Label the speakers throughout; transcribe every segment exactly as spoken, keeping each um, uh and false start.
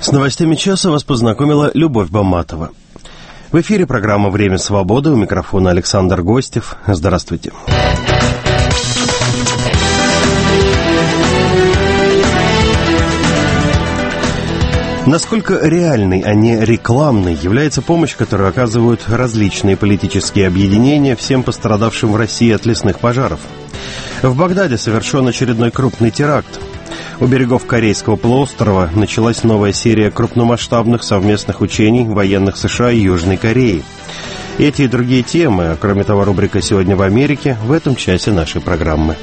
Speaker 1: С новостями часа вас познакомила Любовь Баматова. В эфире программа «Время свободы». У микрофона Александр Гостев. Здравствуйте. Насколько реальной, а не рекламной является помощь, которую оказывают различные политические объединения всем пострадавшим в России от лесных пожаров? В Багдаде совершен очередной крупный теракт. У берегов Корейского полуострова началась новая серия крупномасштабных совместных учений военных США и Южной Кореи. Эти и другие темы, а кроме того, рубрика «Сегодня в Америке» в этом часе нашей программы.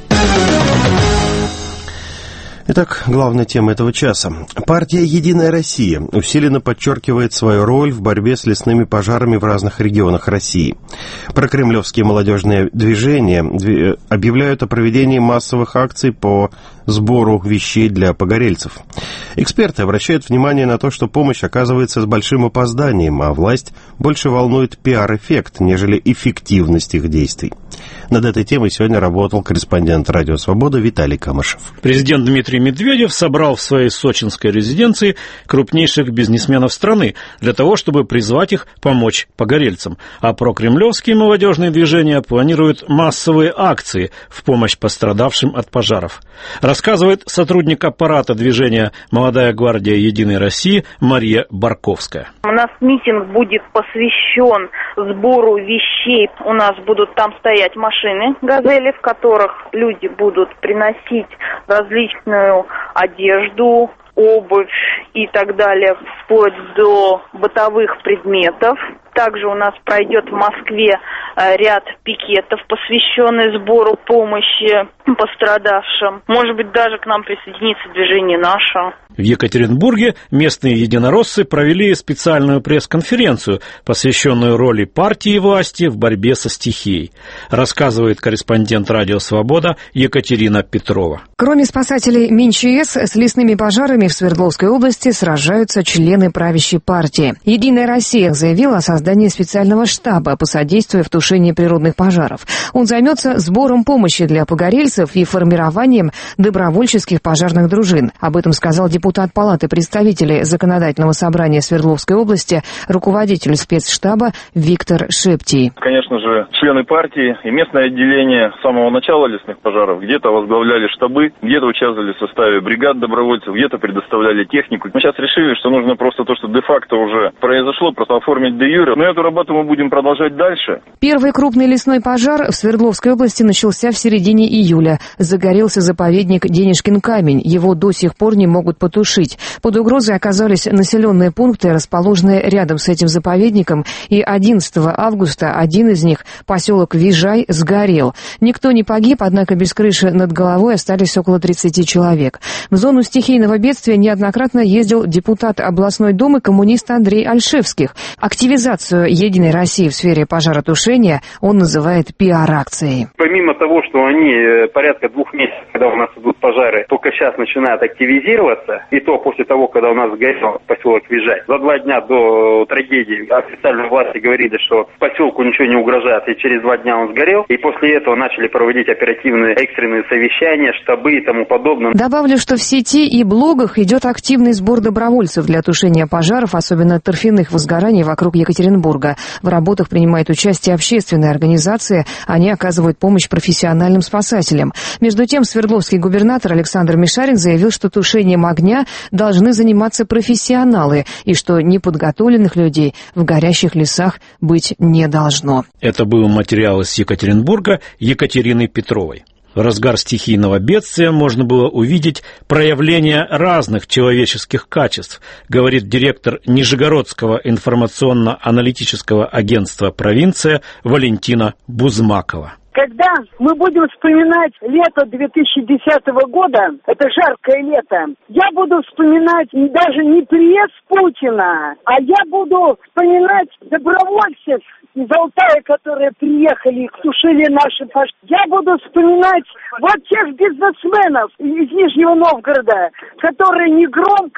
Speaker 1: Итак, главная тема этого часа. Партия «Единая Россия» усиленно подчеркивает свою роль в борьбе с лесными пожарами в разных регионах России. Прокремлевские молодежные движения объявляют о проведении массовых акций по сбору вещей для погорельцев. Эксперты обращают внимание на то, что помощь оказывается с большим опозданием, а власть больше волнует пиар-эффект, нежели эффективность их действий. Над этой темой сегодня работал корреспондент «Радио Свобода» Виталий Камышев.
Speaker 2: Президент Дмитрий Медведев собрал в своей сочинской резиденции крупнейших бизнесменов страны для того, чтобы призвать их помочь погорельцам. А прокремлевские молодежные движения планируют массовые акции в помощь пострадавшим от пожаров. Рассказывает сотрудник аппарата движения «Молодая гвардия Единой России» Мария Барковская.
Speaker 3: У нас митинг будет посвящен сбору вещей. У нас будут там стоять машины «Газели», в которых люди будут приносить различную одежду, обувь и так далее, вплоть до бытовых предметов. Также у нас пройдет в Москве ряд пикетов, посвященных сбору помощи пострадавшим. Может быть, даже к нам присоединится движение «Наше».
Speaker 2: В Екатеринбурге местные единороссы провели специальную пресс-конференцию, посвященную роли партии и власти в борьбе со стихией. Рассказывает корреспондент «Радио Свобода» Екатерина Петрова.
Speaker 4: Кроме спасателей МинЧС, с лесными пожарами в Свердловской области сражаются члены правящей партии. «Единая Россия» заявила о создании специального штаба по содействию в тушении природных пожаров. Он займется сбором помощи для погорельцев и формированием добровольческих пожарных дружин. Об этом сказал депутат Палаты представителей Законодательного собрания Свердловской области, руководитель спецштаба Виктор Шептий.
Speaker 5: Конечно же, члены партии и местное отделение с самого начала лесных пожаров где-то возглавляли штабы, где-то участвовали в составе бригад добровольцев, где-то предоставляли технику. Мы сейчас решили, что нужно просто то, что де-факто уже произошло, просто оформить де-юре. Но эту работу мы будем продолжать дальше.
Speaker 4: Первый крупный лесной пожар в Свердловской области начался в середине июля. Загорелся заповедник Денежкин камень. Его до сих пор не могут потушить. Под угрозой оказались населенные пункты, расположенные рядом с этим заповедником, и одиннадцатого августа один из них, поселок Вижай, сгорел. Никто не погиб, однако без крыши над головой остались около тридцати человек. В зону стихийного бедствия неоднократно ездил депутат областной думы коммунист Андрей Альшевских. Активизацию «Единой России» в сфере пожаротушения он называет пиар-акцией.
Speaker 6: Помимо того, что они порядка двух месяцев, когда у нас идут пожары, только сейчас начинают активизироваться, и то после того, когда у нас сгорел поселок Вижай. За два дня до трагедии официальные власти говорили, что поселку ничего не угрожает, и через два дня он сгорел. И после этого начали проводить оперативные экстренные совещания, штабы и тому подобное.
Speaker 4: Добавлю, что в сети и блогах идет активный сбор добровольцев для тушения пожаров, особенно торфяных возгораний вокруг Екатеринбурга. В работах принимает участие общественные организации, они оказывают помощь профессиональным спасателям. Между тем, свердловский губернатор Александр Мишарин заявил, что тушением огня должны заниматься профессионалы и что неподготовленных людей в горящих лесах быть не должно.
Speaker 2: Это был материал из Екатеринбурга Екатерины Петровой. В разгар стихийного бедствия можно было увидеть проявление разных человеческих качеств, говорит директор Нижегородского информационно-аналитического агентства «Провинция» Валентина Бузмакова.
Speaker 7: Когда мы будем вспоминать лето две тысячи десятого года, это жаркое лето, я буду вспоминать даже не пресс Путина, а я буду вспоминать добровольцев из Алтая, которые приехали и тушили наши пожары. Я буду вспоминать вот тех бизнесменов из Нижнего Новгорода, которые негромко,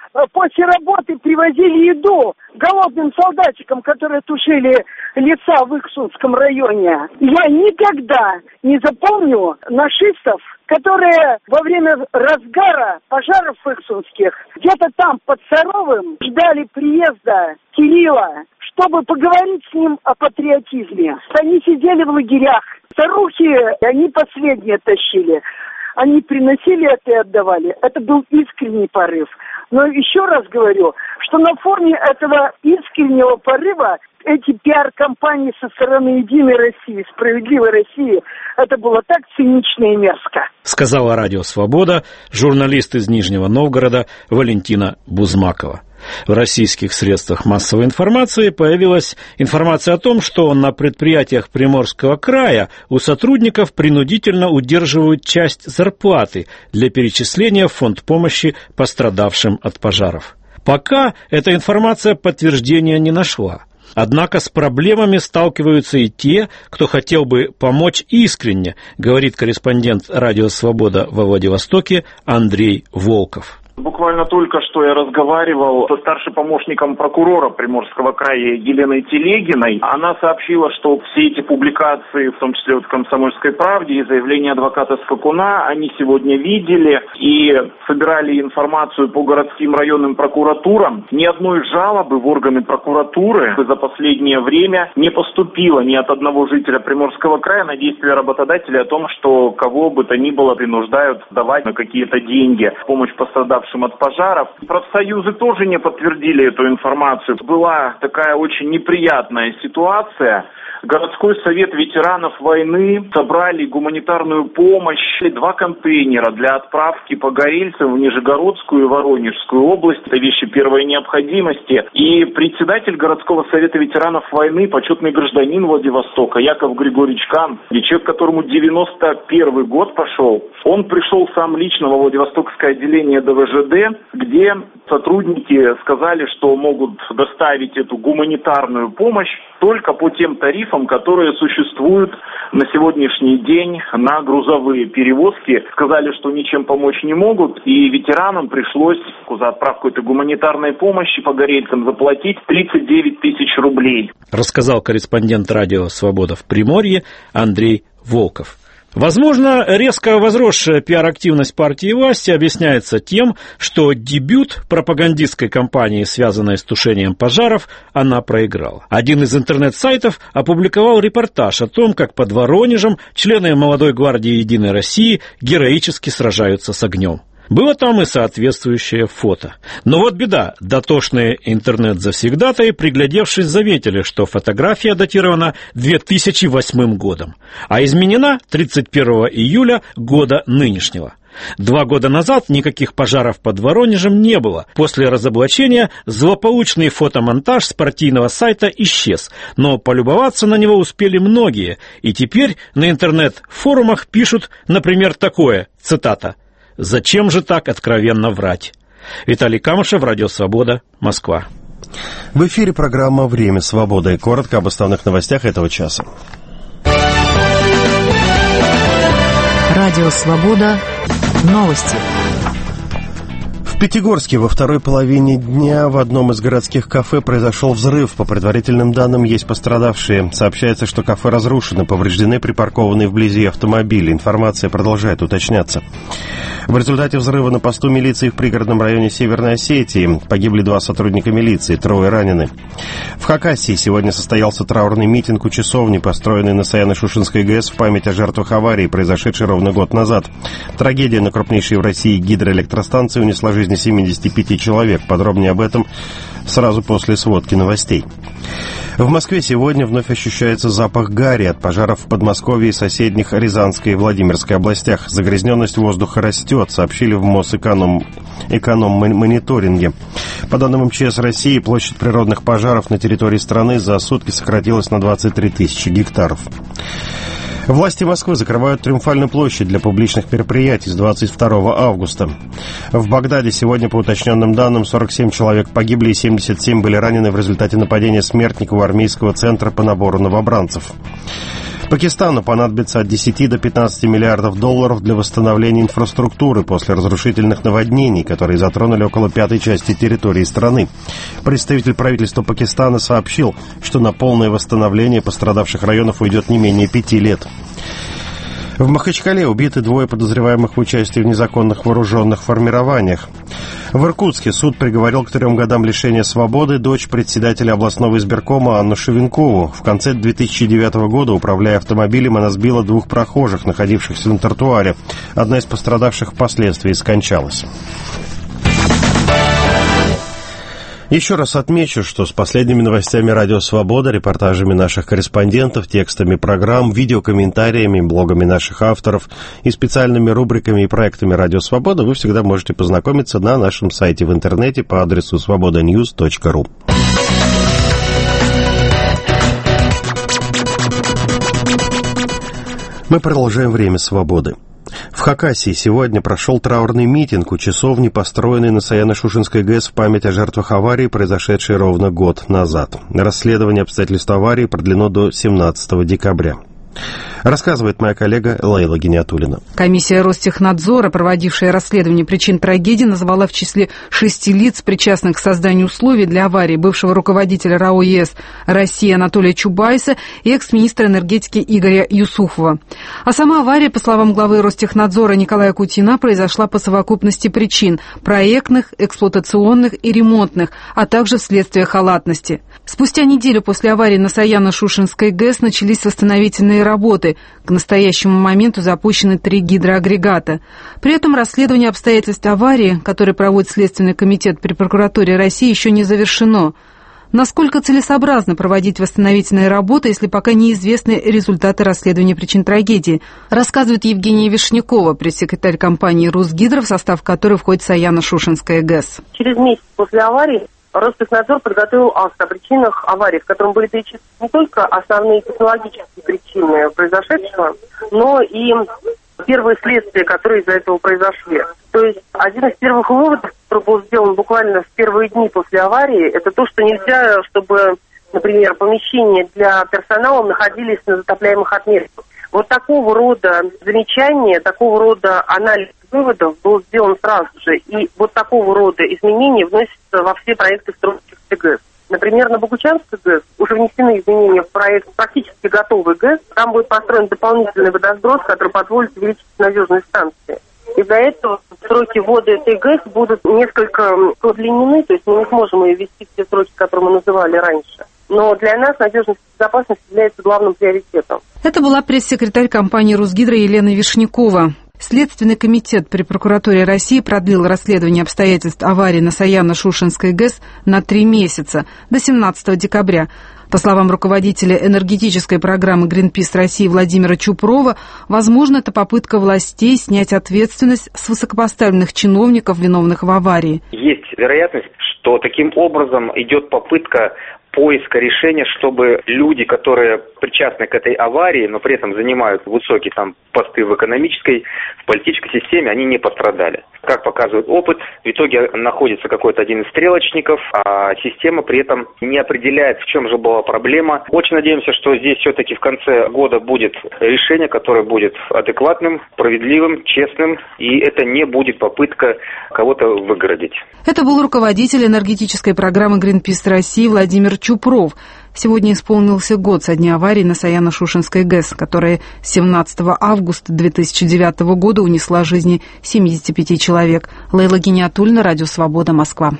Speaker 7: после работы привозили еду голодным солдатикам, которые тушили леса в Ихсунском районе. Я никогда не запомню нашистов, которые во время разгара пожаров ихсунских где-то там под Саровым ждали приезда Кирилла, чтобы поговорить с ним о патриотизме. Они сидели в лагерях. Старухи, они последние тащили. Они приносили это и отдавали. Это был искренний порыв. Но еще раз говорю, что на фоне этого искреннего порыва эти пиар-компании со стороны «Единой России», «Справедливой России», это было так цинично и мерзко.
Speaker 2: Сказала Радио Свобода журналист из Нижнего Новгорода Валентина Бузмакова. В российских средствах массовой информации появилась информация о том, что на предприятиях Приморского края у сотрудников принудительно удерживают часть зарплаты для перечисления в фонд помощи пострадавшим от пожаров. Пока эта информация подтверждения не нашла. Однако с проблемами сталкиваются и те, кто хотел бы помочь искренне, говорит корреспондент Радио Свобода во Владивостоке Андрей Волков.
Speaker 8: Буквально только что я разговаривал со старшим помощником прокурора Приморского края Еленой Телегиной. Она сообщила, что все эти публикации, в том числе вот в «Комсомольской правде» и заявление адвоката Скакуна, они сегодня видели и собирали информацию по городским районным прокуратурам. Ни одной жалобы в органы прокуратуры за последнее время не поступило ни от одного жителя Приморского края на действия работодателей о том, что кого бы то ни было принуждают давать на какие-то деньги в помощь пострадавшим от пожаров. Профсоюзы тоже не подтвердили эту информацию. Была такая очень неприятная ситуация. Городской совет ветеранов войны собрали гуманитарную помощь, два контейнера для отправки погорельцев в Нижегородскую и Воронежскую область. Это вещи первой необходимости. И председатель городского совета ветеранов войны, почетный гражданин Владивостока Яков Григорьевич Кан, человек, которому девяносто первый год пошел, он пришел сам лично во Владивостокское отделение дэ вэ жэ дэ, где сотрудники сказали, что могут доставить эту гуманитарную помощь только по тем тарифам, которые существуют на сегодняшний день на грузовые перевозки. Сказали, что ничем помочь не могут, и ветеранам пришлось за отправку этой гуманитарной помощи погорельцам заплатить тридцать девять тысяч рублей.
Speaker 2: Рассказал корреспондент Радио Свобода в Приморье Андрей Волков. Возможно, резко возросшая пиар-активность партии власти объясняется тем, что дебют пропагандистской кампании, связанной с тушением пожаров, она проиграла. Один из интернет-сайтов опубликовал репортаж о том, как под Воронежем члены молодой гвардии «Единой России» героически сражаются с огнем. Было там и соответствующее фото. Но вот беда. Дотошные интернет-завсегдатаи, приглядевшись, заметили, что фотография датирована две тысячи восьмым годом, а изменена тридцать первого июля года нынешнего. Два года назад никаких пожаров под Воронежем не было. После разоблачения злополучный фотомонтаж с партийного сайта исчез, но полюбоваться на него успели многие. И теперь на интернет-форумах пишут, например, такое, цитата: «Зачем же так откровенно врать?» Виталий Камышев, Радио Свобода, Москва.
Speaker 1: В эфире программа «Время свободы». Коротко об основных новостях этого часа.
Speaker 4: Радио Свобода. Новости.
Speaker 1: В Пятигорске во второй половине дня в одном из городских кафе произошел взрыв. По предварительным данным, есть пострадавшие. Сообщается, что кафе разрушено, повреждены припаркованные вблизи автомобили. Информация продолжает уточняться. В результате взрыва на посту милиции в пригородном районе Северной Осетии погибли два сотрудника милиции, трое ранены. В Хакасии сегодня состоялся траурный митинг у часовни, построенный на Саяно-Шушенской ГЭС в память о жертвах аварии, произошедшей ровно год назад. Трагедия на крупнейшей в России гидроэлектростанции унесла жизнь семидесяти пяти человек. Подробнее об этом сразу после сводки новостей. В Москве сегодня вновь ощущается запах гари от пожаров в Подмосковье и соседних Рязанской и Владимирской областях. Загрязненность воздуха растет, сообщили в Мосэконом эконом-мониторинге. По данным эм че эс России, площадь природных пожаров на территории страны за сутки сократилась на двадцать три тысячи гектаров. Власти Москвы закрывают Триумфальную площадь для публичных мероприятий с двадцать второго августа. В Багдаде сегодня, по уточненным данным, сорок семь человек погибли и семьдесят семь были ранены в результате нападения смертников у армейского центра по набору новобранцев. Пакистану понадобится от десяти до пятнадцати миллиардов долларов для восстановления инфраструктуры после разрушительных наводнений, которые затронули около пятой части территории страны. Представитель правительства Пакистана сообщил, что на полное восстановление пострадавших районов уйдет не менее пяти лет. В Махачкале убиты двое подозреваемых в участии в незаконных вооруженных формированиях. В Иркутске суд приговорил к трем годам лишения свободы дочь председателя областного избиркома Анну Шевенкову. В конце две тысячи девятого года, управляя автомобилем, она сбила двух прохожих, находившихся на тротуаре. Одна из пострадавших впоследствии скончалась. Еще раз отмечу, что с последними новостями «Радио Свобода», репортажами наших корреспондентов, текстами программ, видеокомментариями, блогами наших авторов и специальными рубриками и проектами «Радио Свобода» вы всегда можете познакомиться на нашем сайте в интернете по адресу свобода ньюс точка ру. Мы продолжаем время свободы. В Хакасии сегодня прошел траурный митинг у часовни, построенной на Саяно-Шушенской ГЭС в память о жертвах аварии, произошедшей ровно год назад. Расследование обстоятельств аварии продлено до семнадцатого декабря. Рассказывает моя коллега Лейла Гиниатуллина.
Speaker 9: Комиссия Ростехнадзора, проводившая расследование причин трагедии, назвала в числе шести лиц, причастных к созданию условий для аварии, бывшего руководителя РАО ЕС России Анатолия Чубайса и экс-министра энергетики Игоря Юсуфова. А сама авария, по словам главы Ростехнадзора Николая Кутина, произошла по совокупности причин – проектных, эксплуатационных и ремонтных, а также вследствие халатности. Спустя неделю после аварии на Саяно-Шушенской ГЭС начались восстановительные работы. К настоящему моменту запущены три гидроагрегата. При этом расследование обстоятельств аварии, которое проводит Следственный комитет при прокуратуре России, еще не завершено. Насколько целесообразно проводить восстановительные работы, если пока неизвестны результаты расследования причин трагедии, рассказывает Евгения Вишнякова, пресс-секретарь компании «Русгидро», в состав которой входит Саяно-Шушенская ГЭС.
Speaker 10: Через месяц после аварии Ростехнадзор подготовил акт о причинах аварии, в котором были перечислены не только основные технологические причины произошедшего, но и первые следствия, которые из-за этого произошли. То есть один из первых выводов, который был сделан буквально в первые дни после аварии, это то, что нельзя, чтобы, например, помещения для персонала находились на затопляемых отметках. Вот такого рода замечания, такого рода анализ выводов был сделан сразу же. И вот такого рода изменения вносятся во все проекты строительства ГЭС. Например, на Богучанской ГЭС уже внесены изменения в проект практически готовый ГЭС. Там будет построен дополнительный водосброс, который позволит увеличить надежность станции. Из-за этого сроки ввода этой ГЭС будут несколько удлинены, то есть мы не сможем ее ввести в те сроки, которые мы называли раньше. Но для нас надежность и безопасность является главным приоритетом.
Speaker 9: Это была пресс-секретарь компании «Русгидро» Елена Вишнякова. Следственный комитет при прокуратуре России продлил расследование обстоятельств аварии на Саяно-Шушенской ГЭС на три месяца, до семнадцатого декабря. По словам руководителя энергетической программы «Гринпис России» Владимира Чупрова, возможно, это попытка властей снять ответственность с высокопоставленных чиновников, виновных в аварии.
Speaker 11: Есть вероятность, что таким образом идет попытка поиска решения, чтобы люди, которые причастны к этой аварии, но при этом занимают высокие там посты в экономической, в политической системе, они не пострадали. Как показывает опыт, в итоге находится какой-то один из стрелочников, а система при этом не определяет, в чем же была проблема. Очень надеемся, что здесь все-таки в конце года будет решение, которое будет адекватным, справедливым, честным, и это не будет попытка кого-то выгородить.
Speaker 9: Это был руководитель энергетической программы «Гринпис России» Владимир Чупров. Сегодня исполнился год со дня аварии на Саяно-Шушенской ГЭС, которая семнадцатого августа две тысячи девятого года унесла жизни семидесяти пяти человек. Лейла Гиниатуллина, Радио Свобода, Москва.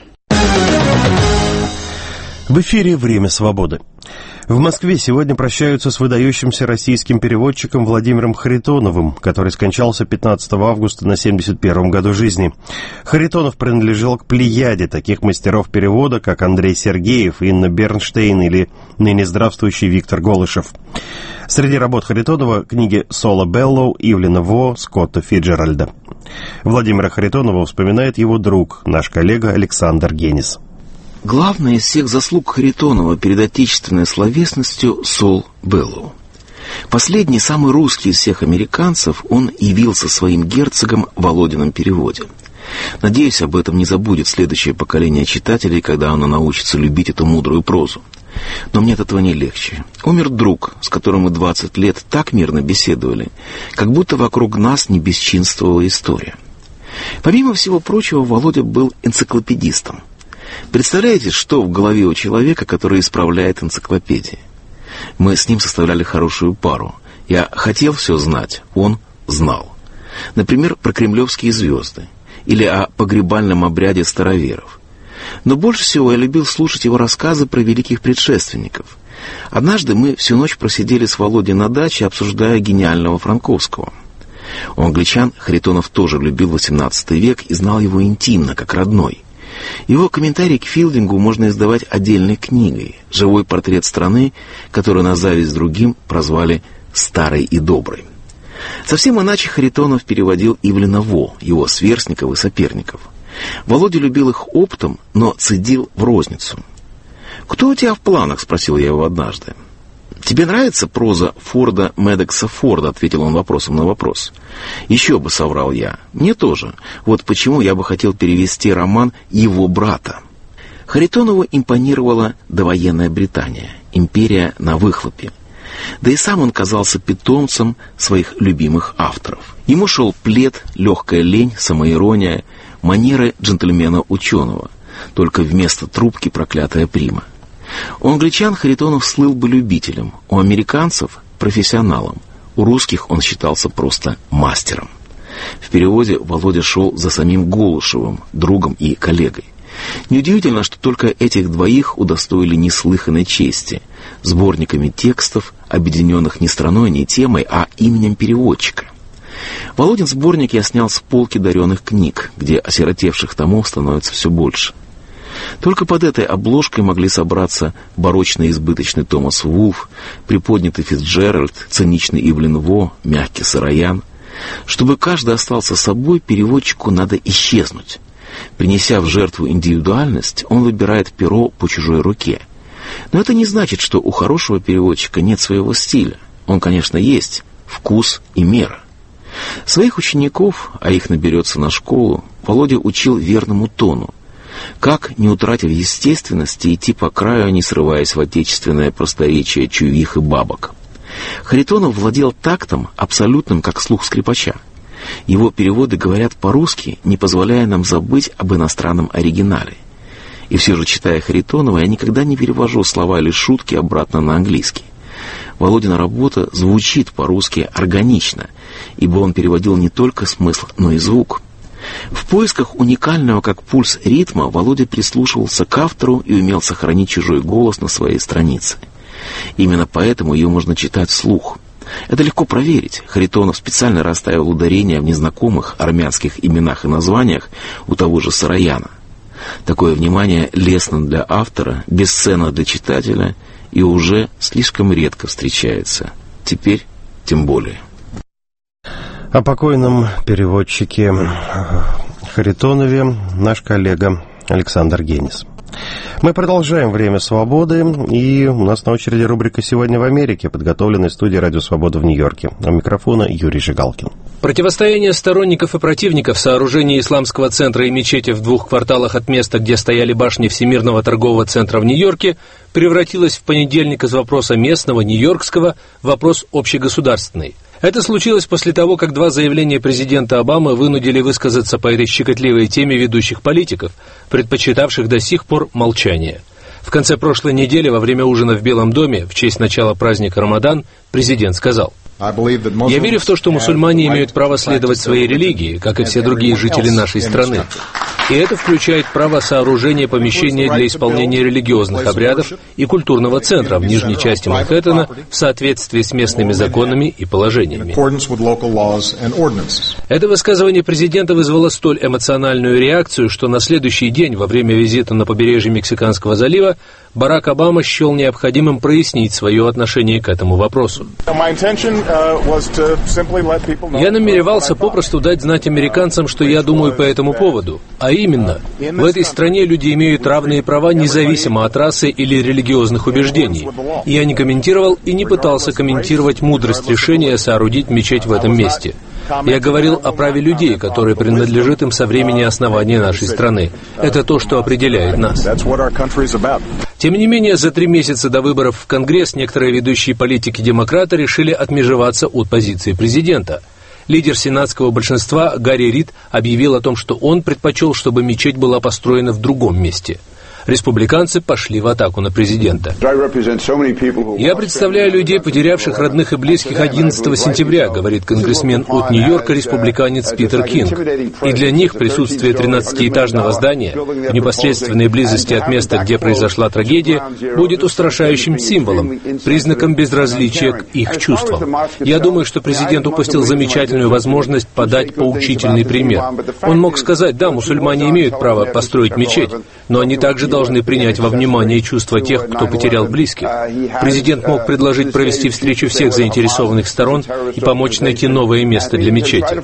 Speaker 1: В эфире «Время свободы». В Москве сегодня прощаются с выдающимся российским переводчиком Владимиром Харитоновым, который скончался пятнадцатого августа на семьдесят первом году жизни. Харитонов принадлежал к плеяде таких мастеров перевода, как Андрей Сергеев, Инна Бернштейн или ныне здравствующий Виктор Голышев. Среди работ Харитонова книги Соло Беллоу, Ивлина Во, Скотта Фиджеральда. Владимира Харитонова вспоминает его друг, наш коллега Александр Генис.
Speaker 12: Главная из всех заслуг Харитонова перед отечественной словесностью Сол Беллоу. Последний, самый русский из всех американцев, он явился своим герцогом в Володином переводе. Надеюсь, об этом не забудет следующее поколение читателей, когда оно научится любить эту мудрую прозу. Но мне от этого не легче. Умер друг, с которым мы двадцать лет так мирно беседовали, как будто вокруг нас не бесчинствовала история. Помимо всего прочего, Володя был энциклопедистом. Представляете, что в голове у человека, который исправляет энциклопедии? Мы с ним составляли хорошую пару. Я хотел все знать, он знал. Например, про кремлевские звезды или о погребальном обряде староверов. Но больше всего я любил слушать его рассказы про великих предшественников. Однажды мы всю ночь просидели с Володей на даче, обсуждая гениального Франковского. У англичан Харитонов тоже любил восемнадцатый век и знал его интимно, как родной. Его комментарий к Филдингу можно издавать отдельной книгой. Живой портрет страны, которую на зависть другим прозвали «старой и доброй». Совсем иначе Харитонов переводил Ивлена Во, его сверстников и соперников. Володя любил их оптом, но цедил в розницу. «Кто у тебя в планах?» — спросил я его однажды. «Тебе нравится проза Форда Медекса Форда?» — ответил он вопросом на вопрос. «Еще бы», — соврал я. «Мне тоже. Вот почему я бы хотел перевести роман его брата». Харитонову импонировала довоенная Британия, империя на выхлопе. Да и сам он казался питомцем своих любимых авторов. Ему шел плед, легкая лень, самоирония, манеры джентльмена-ученого, только вместо трубки проклятая прима. У англичан Харитонов слыл бы любителем, у американцев – профессионалом, у русских он считался просто мастером. В переводе Володя шел за самим Голышевым, другом и коллегой. Неудивительно, что только этих двоих удостоили неслыханной чести – сборниками текстов, объединенных не страной, не темой, а именем переводчика. Володин сборник я снял с полки даренных книг, где осиротевших томов становится все больше. Только под этой обложкой могли собраться барочный избыточный Томас Вулф, приподнятый Фицджеральд, циничный Ивлен Во, мягкий Сароян. Чтобы каждый остался собой, переводчику надо исчезнуть. Принеся в жертву индивидуальность, он выбирает перо по чужой руке. Но это не значит, что у хорошего переводчика нет своего стиля. Он, конечно, есть, вкус и мера. Своих учеников, а их наберется на школу, Володя учил верному тону. Как, не утратив естественности, идти по краю, не срываясь в отечественное просторечие чувих и бабок. Харитонов владел тактом, абсолютным, как слух скрипача. Его переводы говорят по-русски, не позволяя нам забыть об иностранном оригинале. И все же, читая Харитонова, я никогда не перевожу слова или шутки обратно на английский. Володина работа звучит по-русски органично, ибо он переводил не только смысл, но и звук. В поисках уникального как пульс ритма Володя прислушивался к автору и умел сохранить чужой голос на своей странице. Именно поэтому ее можно читать вслух. Это легко проверить. Харитонов специально расставил ударения в незнакомых армянских именах и названиях у того же Сарояна. Такое внимание лестно для автора, бесценно для читателя и уже слишком редко встречается. Теперь тем более.
Speaker 1: О покойном переводчике Харитонове наш коллега Александр Генис. Мы продолжаем «Время свободы», и у нас на очереди рубрика «Сегодня в Америке», подготовленная студией «Радио Свобода» в Нью-Йорке. У микрофона Юрий Жигалкин.
Speaker 13: Противостояние сторонников и противников сооружения исламского центра и мечети в двух кварталах от места, где стояли башни Всемирного торгового центра в Нью-Йорке, превратилось в понедельник из вопроса местного, нью-йоркского, в вопрос общегосударственный. Это случилось после того, как два заявления президента Обамы вынудили высказаться по этой щекотливой теме ведущих политиков, предпочитавших до сих пор молчание. В конце прошлой недели, во время ужина в Белом доме, в честь начала праздника Рамадан, президент сказал: «Я верю в то, что мусульмане имеют право следовать своей религии, как и все другие жители нашей страны. И это включает право сооружения помещения для исполнения религиозных обрядов и культурного центра в нижней части Манхэттена в соответствии с местными законами и положениями». Это высказывание президента вызвало столь эмоциональную реакцию, что на следующий день, во время визита на побережье Мексиканского залива, Барак Обама счел необходимым прояснить свое отношение к этому вопросу. «Я намеревался попросту дать знать американцам, что я думаю по этому поводу. А именно, в этой стране люди имеют равные права независимо от расы или религиозных убеждений. Я не комментировал и не пытался комментировать мудрость решения соорудить мечеть в этом месте. Я говорил о праве людей, которое принадлежит им со времени основания нашей страны. Это то, что определяет нас». Тем не менее, за три месяца до выборов в Конгресс некоторые ведущие политики-демократы решили отмежеваться от позиции президента. Лидер сенатского большинства Гарри Рид объявил о том, что он предпочел, чтобы мечеть была построена в другом месте. Республиканцы пошли в атаку на президента. «Я представляю людей, потерявших родных и близких одиннадцатого сентября», говорит конгрессмен от Нью-Йорка, республиканец Питер Кинг. «И для них присутствие тринадцатиэтажного здания в непосредственной близости от места, где произошла трагедия, будет устрашающим символом, признаком безразличия к их чувствам. Я думаю, что президент упустил замечательную возможность подать поучительный пример. Он мог сказать: да, мусульмане имеют право построить мечеть, но они также должны должны принять во внимание чувства тех, кто потерял близких. Президент мог предложить провести встречу всех заинтересованных сторон и помочь найти новое место для мечети».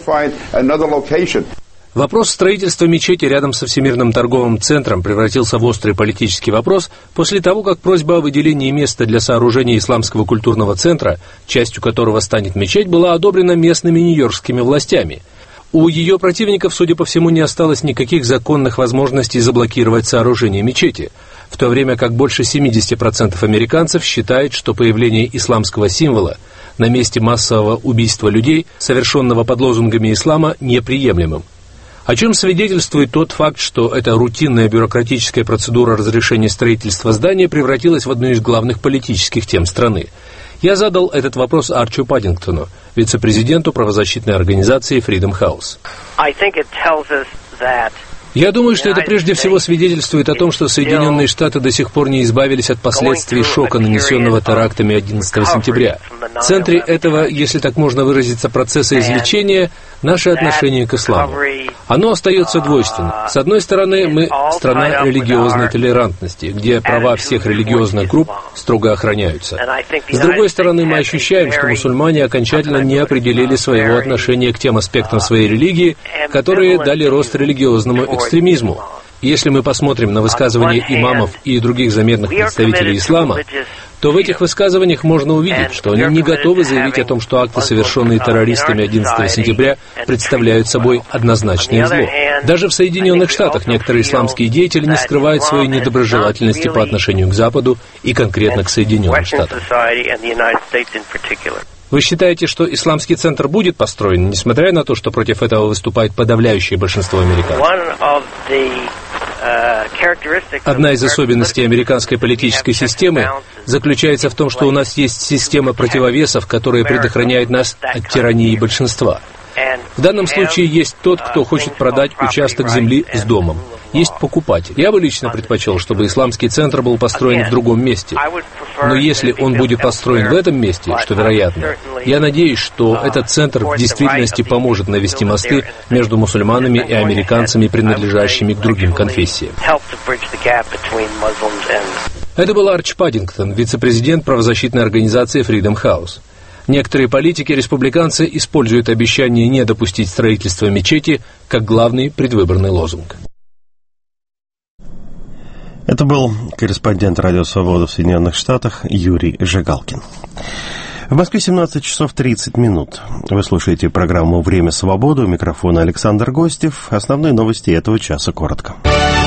Speaker 13: Вопрос строительства мечети рядом со Всемирным торговым центром превратился в острый политический вопрос после того, как просьба о выделении места для сооружения исламского культурного центра, частью которого станет мечеть, была одобрена местными нью-йоркскими властями. У ее противников, судя по всему, не осталось никаких законных возможностей заблокировать сооружение мечети, в то время как больше семьдесят процентов американцев считают, что появление исламского символа на месте массового убийства людей, совершенного под лозунгами ислама, неприемлемым. О чем свидетельствует тот факт, что эта рутинная бюрократическая процедура разрешения строительства здания превратилась в одну из главных политических тем страны. Я задал этот вопрос Арчу Паддингтону, вице-президенту правозащитной организации Freedom House. Я думаю, что это прежде всего свидетельствует о том, что Соединенные Штаты до сих пор не избавились от последствий шока, нанесенного терактами одиннадцатого сентября. В центре этого, если так можно выразиться, процесса излечения – наше отношение к исламу. Оно остается двойственным. С одной стороны, мы страна религиозной толерантности, где права всех религиозных групп строго охраняются. С другой стороны, мы ощущаем, что мусульмане окончательно не определили своего отношения к тем аспектам своей религии, которые дали рост религиозному экстремизму. Если мы посмотрим на высказывания имамов и других заметных представителей ислама, то в этих высказываниях можно увидеть, что они не готовы заявить о том, что акты, совершенные террористами одиннадцатого сентября, представляют собой однозначное зло. Даже в Соединенных Штатах некоторые исламские деятели не скрывают своей недоброжелательности по отношению к Западу и конкретно к Соединенным Штатам. Вы считаете, что исламский центр будет построен, несмотря на то, что против этого выступает подавляющее большинство американцев? Одна из особенностей американской политической системы заключается в том, что у нас есть система противовесов, которая предохраняет нас от тирании большинства. В данном случае есть тот, кто хочет продать участок земли с домом. Есть покупатель. Я бы лично предпочел, чтобы исламский центр был построен в другом месте. Но если он будет построен в этом месте, что вероятно, я надеюсь, что этот центр в действительности поможет навести мосты между мусульманами и американцами, принадлежащими к другим конфессиям. Это был Арч Паддингтон, вице-президент правозащитной организации Freedom House. Некоторые политики-республиканцы используют обещание не допустить строительства мечети как главный предвыборный лозунг.
Speaker 1: Это был корреспондент Радио Свобода в Соединенных Штатах Юрий Жигалкин. В Москве семнадцать часов тридцать минут. Вы слушаете программу «Время свободы». У микрофона Александр Гостев. Основные новости этого часа коротко.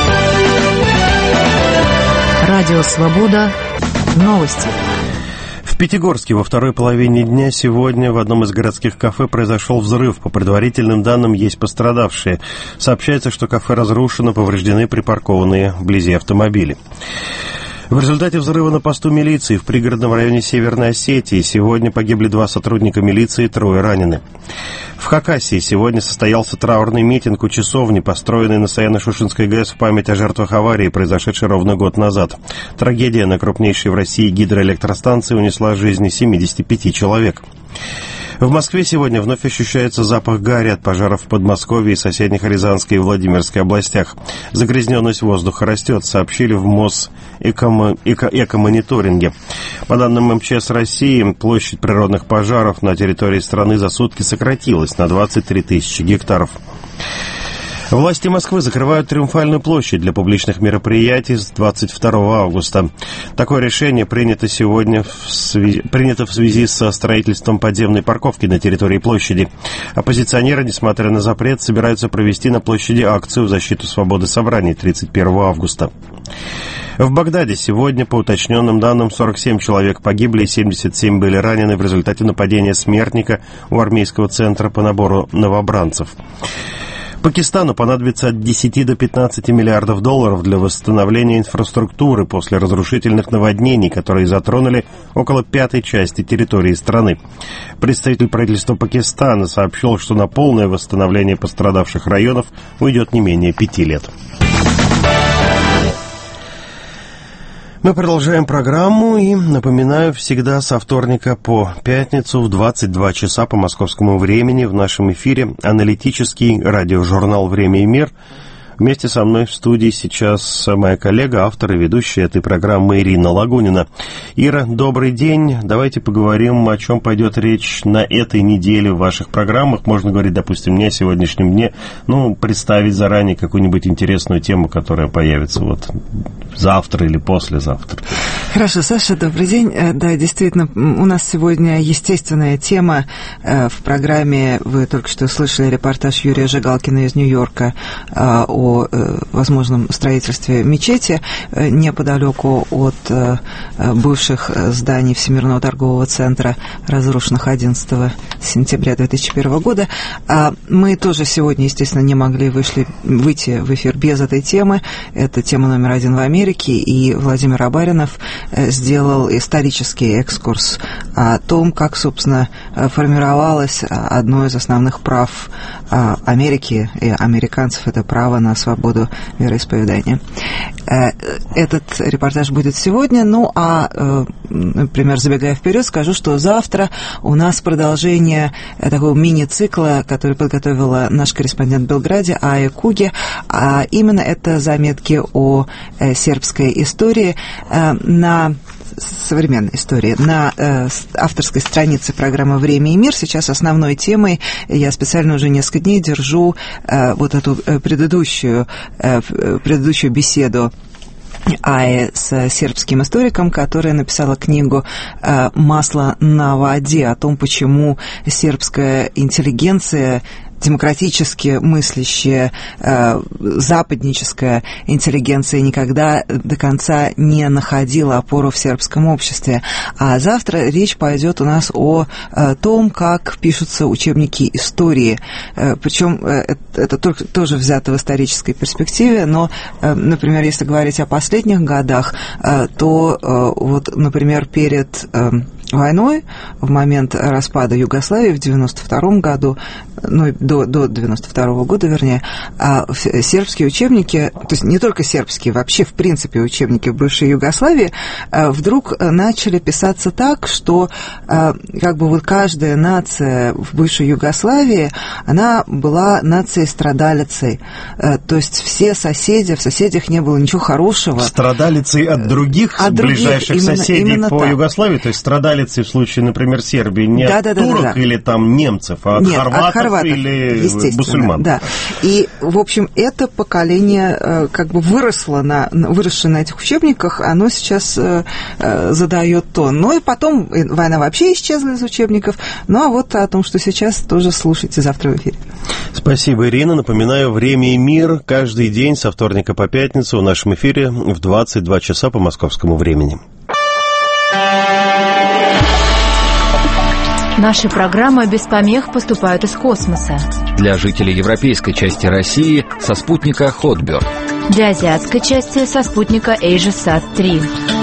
Speaker 4: Радио Свобода. Новости.
Speaker 1: В Пятигорске во второй половине дня сегодня в одном из городских кафе произошел взрыв. По предварительным данным, есть пострадавшие. Сообщается, что кафе разрушено, повреждены припаркованные вблизи автомобили. В результате взрыва на посту милиции в пригородном районе Северной Осетии сегодня погибли два сотрудника милиции, трое ранены. В Хакасии сегодня состоялся траурный митинг у часовни, построенный на Саяно-Шушенской ГЭС в память о жертвах аварии, произошедшей ровно год назад. Трагедия на крупнейшей в России гидроэлектростанции унесла жизни семидесяти пяти человек. В Москве сегодня вновь ощущается запах гари от пожаров в Подмосковье и соседних Рязанской и Владимирской областях. Загрязненность воздуха растет, сообщили в Мосэкомониторинге. По данным эм че эс России, площадь природных пожаров на территории страны за сутки сократилась на двадцать три тысячи гектаров. Власти Москвы закрывают Триумфальную площадь для публичных мероприятий с двадцать второго августа. Такое решение принято сегодня в связи, принято в связи со строительством подземной парковки на территории площади. Оппозиционеры, несмотря на запрет, собираются провести на площади акцию в защиту свободы собраний тридцать первого августа. В Багдаде сегодня, по уточненным данным, сорок семь человек погибли и семьдесят семь были ранены в результате нападения смертника у армейского центра по набору новобранцев. Пакистану понадобится от десяти до пятнадцати миллиардов долларов для восстановления инфраструктуры после разрушительных наводнений, которые затронули около пятой части территории страны. Представитель правительства Пакистана сообщил, что на полное восстановление пострадавших районов уйдет не менее пяти лет. Мы продолжаем программу и, напоминаю, всегда со вторника по пятницу в двадцать два часа по московскому времени в нашем эфире аналитический радиожурнал «Время и мир». Вместе со мной в студии сейчас моя коллега, автор и ведущая этой программы Ирина Лагунина. Ира, добрый день. Давайте поговорим, о чем пойдет речь на этой неделе в ваших программах. Можно говорить, допустим, не о сегодняшнем дне, ну, представить заранее какую-нибудь интересную тему, которая появится вот завтра или послезавтра.
Speaker 14: Хорошо, Саша, добрый день. Да, действительно, у нас сегодня естественная тема в программе. Вы только что слышали репортаж Юрия Жигалкина из Нью-Йорка о о возможном строительстве мечети неподалеку от бывших зданий Всемирного торгового центра, разрушенных одиннадцатого сентября две тысячи первого года. Мы тоже сегодня, естественно, не могли вышли, выйти в эфир без этой темы. Это тема номер один в Америке, и Владимир Абаринов сделал исторический экскурс о том, как, собственно, формировалось одно из основных прав Америки и американцев, это право на свободу вероисповедания. Этот репортаж будет сегодня, ну а, например, забегая вперед, скажу, что завтра у нас продолжение такого мини-цикла, который подготовила наш корреспондент в Белграде Ая Куги, а именно это заметки о сербской истории на современной истории. На э, авторской странице программы «Время и мир» сейчас основной темой я специально уже несколько дней держу э, вот эту э, предыдущую, э, предыдущую беседу Аи с сербским историком, которая написала книгу «Масло на воде» о том, почему сербская интеллигенция, демократически мыслящая, э, западническая интеллигенция никогда до конца не находила опору в сербском обществе. А завтра речь пойдет у нас о э, том, как пишутся учебники истории. Э, причем э, это только, тоже взято в исторической перспективе, но, э, например, если говорить о последних годах, э, то, э, вот, например, перед э, войной, в момент распада Югославии в девяносто втором году, ну, до, до девяносто второго года, вернее, сербские учебники, то есть не только сербские, вообще, в принципе, учебники в бывшей Югославии вдруг начали писаться так, что как бы вот каждая нация в бывшей Югославии, она была нацией-страдалицей. То есть все соседи, в соседях не было ничего хорошего.
Speaker 1: Страдалицей от других от ближайших других, именно, соседей именно по так. Югославии? То есть страдалицей в случае, например, Сербии не да, от да, турок да, да, или там немцев, а от Нет, хорватов, от хорватов или мусульман. Да. И, в общем, это поколение как бы выросло на, выросшее на этих учебниках, оно сейчас задает тон. Ну и потом война вообще исчезла из учебников. Ну а вот о том, что сейчас, тоже слушайте завтра в эфире. Спасибо, Ирина. Напоминаю, «Время и мир» каждый день со вторника по пятницу в нашем эфире в двадцать два часа по московскому времени.
Speaker 15: Наши программы без помех поступают из космоса.
Speaker 16: Для жителей европейской части России со спутника Хотберг.
Speaker 15: Для азиатской части со спутника AsiaSat три.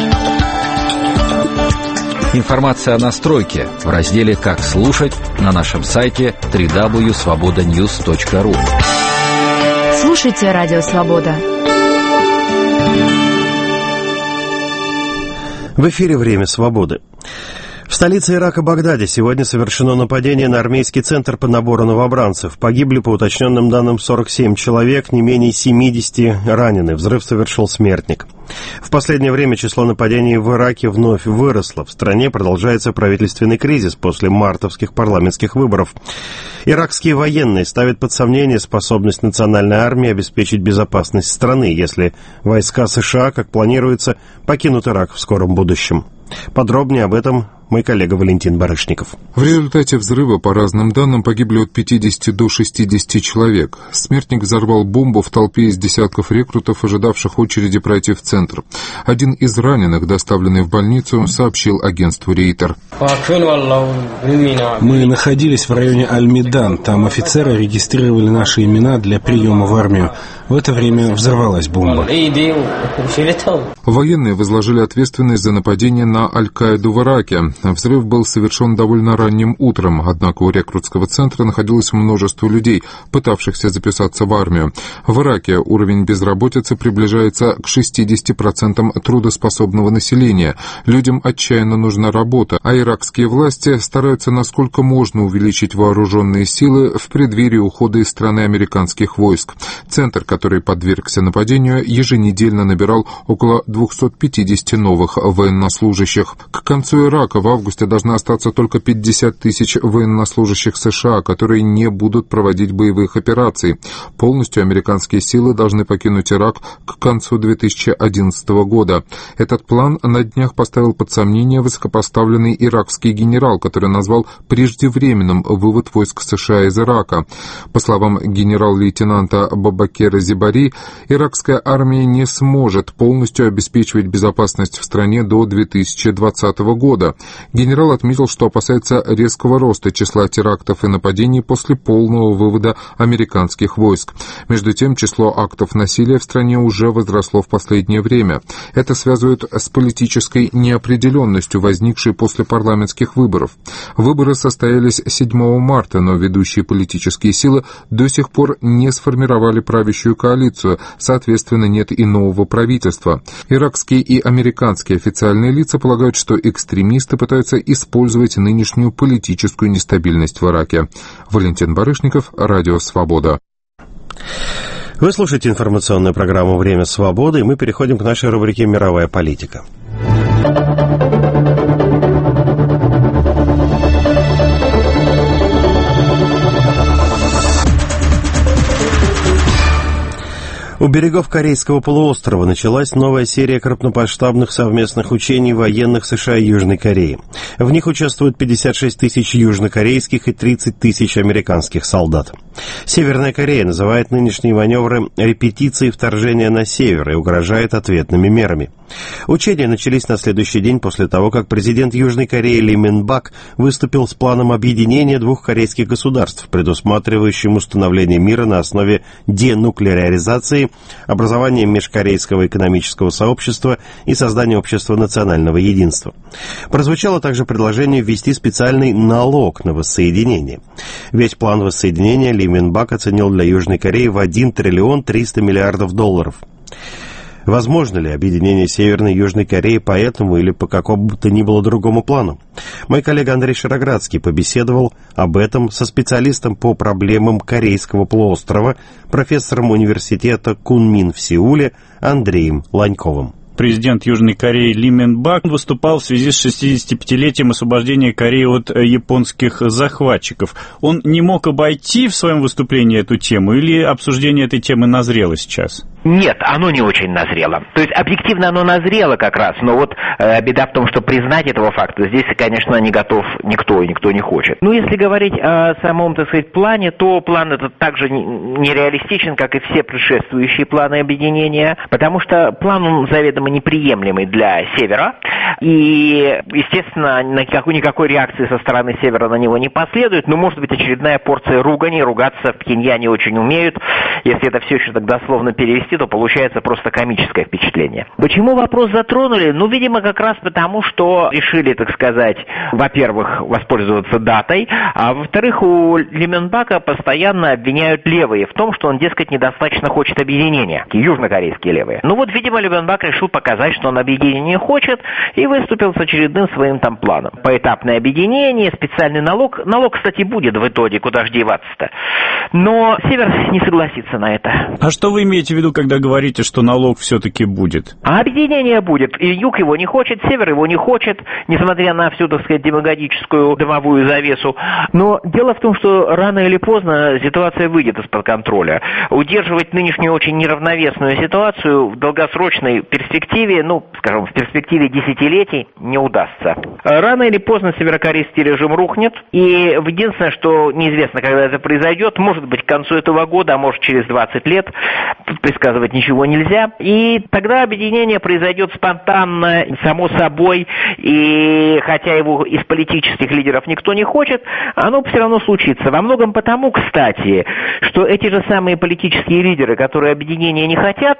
Speaker 16: Информация о настройке в разделе «Как слушать» на нашем сайте дабл ю дабл ю дабл ю точка свобода ньюс точка ру.
Speaker 15: Слушайте «Радио Свобода».
Speaker 1: В эфире «Время свободы». В столице Ирака Багдаде сегодня совершено нападение на армейский центр по набору новобранцев. Погибли, по уточненным данным, сорок семь человек, не менее семидесяти ранены. Взрыв совершил смертник. В последнее время число нападений в Ираке вновь выросло. В стране продолжается правительственный кризис после мартовских парламентских выборов. Иракские военные ставят под сомнение способность национальной армии обеспечить безопасность страны, если войска США, как планируется, покинут Ирак в скором будущем. Подробнее об этом мой коллега Валентин Барышников.
Speaker 17: В результате взрыва, по разным данным, погибли от пятидесяти до шестидесяти человек. Смертник взорвал бомбу в толпе из десятков рекрутов, ожидавших очереди пройти в центр. Один из раненых, доставленный в больницу, сообщил агентству Рейтер.
Speaker 18: Мы находились в районе Аль-Мидан. Там офицеры регистрировали наши имена для приема в армию. В это время взорвалась бомба.
Speaker 17: Военные возложили ответственность за нападение на Аль-Каиду в Ираке. Взрыв был совершен довольно ранним утром, однако у рекрутского центра находилось множество людей, пытавшихся записаться в армию. В Ираке уровень безработицы приближается к шестидесяти процентам трудоспособного населения. Людям отчаянно нужна работа, а иракские власти стараются насколько можно увеличить вооруженные силы в преддверии ухода из страны американских войск. Центр, который подвергся нападению, еженедельно набирал около двухсот пятидесяти новых военнослужащих. К концу Ирака в августе должны остаться только пятьдесят тысяч военнослужащих США, которые не будут проводить боевых операций. Полностью американские силы должны покинуть Ирак к концу две тысячи одиннадцатого года. Этот план на днях поставил под сомнение высокопоставленный иракский генерал, который назвал преждевременным вывод войск США из Ирака. По словам генерал-лейтенанта Бабакера Зибари, иракская армия не сможет полностью обеспечивать безопасность в стране до две тысячи двадцатого года. Генерал отметил, что опасается резкого роста числа терактов и нападений после полного вывода американских войск. Между тем, число актов насилия в стране уже возросло в последнее время. Это связывают с политической неопределенностью, возникшей после парламентских выборов. Выборы состоялись седьмого марта, но ведущие политические силы до сих пор не сформировали правящую коалицию, соответственно, нет и нового правительства. Иракские и американские официальные лица полагают, что экстремисты пытаются использовать нынешнюю политическую нестабильность в Ираке. Валентин Барышников, Радио Свобода.
Speaker 1: Вы слушаете информационную программу «Время свободы», и мы переходим к нашей рубрике «Мировая политика». У берегов Корейского полуострова началась новая серия крупномасштабных совместных учений военных США и Южной Кореи. В них участвуют пятьдесят шесть тысяч южнокорейских и тридцать тысяч американских солдат. Северная Корея называет нынешние маневры репетицией вторжения на север и угрожает ответными мерами. Учения начались на следующий день после того, как президент Южной Кореи Ли Мин Бак выступил с планом объединения двух корейских государств, предусматривающим установление мира на основе денуклеаризации, образование межкорейского экономического сообщества и создание общества национального единства. Прозвучало также предложение ввести специальный налог на воссоединение. Весь план воссоединения Ли Мин Бак оценил для Южной Кореи в один триллион триста миллиардов долларов. Возможно ли объединение Северной и Южной Кореи по этому или по какому бы то ни было другому плану? Мой коллега Андрей Шароградский побеседовал об этом со специалистом по проблемам Корейского полуострова, профессором университета Кунмин в Сеуле Андреем Ланьковым.
Speaker 19: Президент Южной Кореи Ли Мин Бак выступал в связи с шестидесятипятилетием освобождения Кореи от японских захватчиков. Он не мог обойти в своем выступлении эту тему, или обсуждение этой темы назрело сейчас?
Speaker 20: Нет, оно не очень назрело. То есть объективно оно назрело как раз, но вот э, беда в том, что признать этого факта здесь, конечно, не готов никто и никто не хочет. Ну, если говорить о самом, так сказать, плане, то план этот также нереалистичен, как и все предшествующие планы объединения, потому что план он заведомо неприемлемый для Севера, и, естественно, никакой, никакой реакции со стороны Севера на него не последует, но, может быть, очередная порция ругани, ругаться в Пхеньяне очень умеют, если это все еще так дословно перевести, то получается просто комическое впечатление. Почему вопрос затронули? Ну, видимо, как раз потому, что решили, так сказать, во-первых, воспользоваться датой, а во-вторых, у Ли Мин Бака постоянно обвиняют левые в том, что он, дескать, недостаточно хочет объединения, южнокорейские левые. Ну вот, видимо, Ли Мин Бак решил показать, что он объединение хочет, и выступил с очередным своим там планом. Поэтапное объединение, специальный налог. Налог, кстати, будет в итоге, куда ж деваться-то. Но Север не согласится на это.
Speaker 19: А что вы имеете в виду, когда когда говорите, что налог все-таки будет?
Speaker 20: А объединение будет. И юг его не хочет, север его не хочет, несмотря на всю, так сказать, демагогическую дымовую завесу. Но дело в том, что рано или поздно ситуация выйдет из-под контроля. Удерживать нынешнюю очень неравновесную ситуацию в долгосрочной перспективе, ну, скажем, в перспективе десятилетий не удастся. Рано или поздно северокорейский режим рухнет. И единственное, что неизвестно, когда это произойдет, может быть, к концу этого года, а может, через двадцать лет. Тут предсказывать ничего нельзя. И тогда объединение произойдет спонтанно, само собой. И хотя его из политических лидеров никто не хочет, оно все равно случится. Во многом потому, кстати, что эти же самые политические лидеры, которые объединения не хотят,